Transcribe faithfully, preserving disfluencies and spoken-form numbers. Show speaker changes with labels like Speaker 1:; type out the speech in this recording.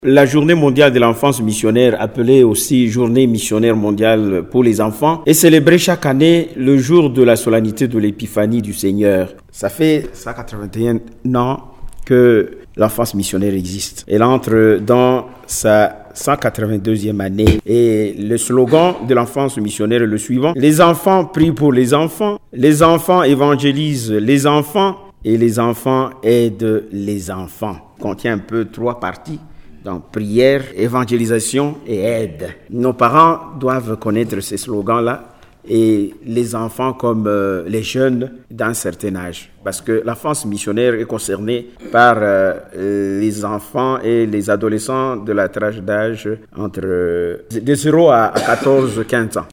Speaker 1: La journée mondiale de l'enfance missionnaire, appelée aussi journée missionnaire mondiale pour les enfants, est célébrée chaque année le jour de la solennité de l'épiphanie du Seigneur. Ça fait cent quatre-vingt-un ans que l'enfance missionnaire existe. Elle entre dans sa cent quatre-vingt-deuxième année. Et le slogan de l'enfance missionnaire est le suivant: les enfants prient pour les enfants, les enfants évangélisent les enfants et les enfants aident les enfants. Il contient un peu trois parties. Donc, prière, évangélisation et aide. Nos parents doivent connaître ces slogans-là et les enfants comme euh, les jeunes d'un certain âge. Parce que l'enfance missionnaire est concernée par euh, les enfants et les adolescents de la tranche d'âge entre euh, de zéro à quatorze à quinze ans.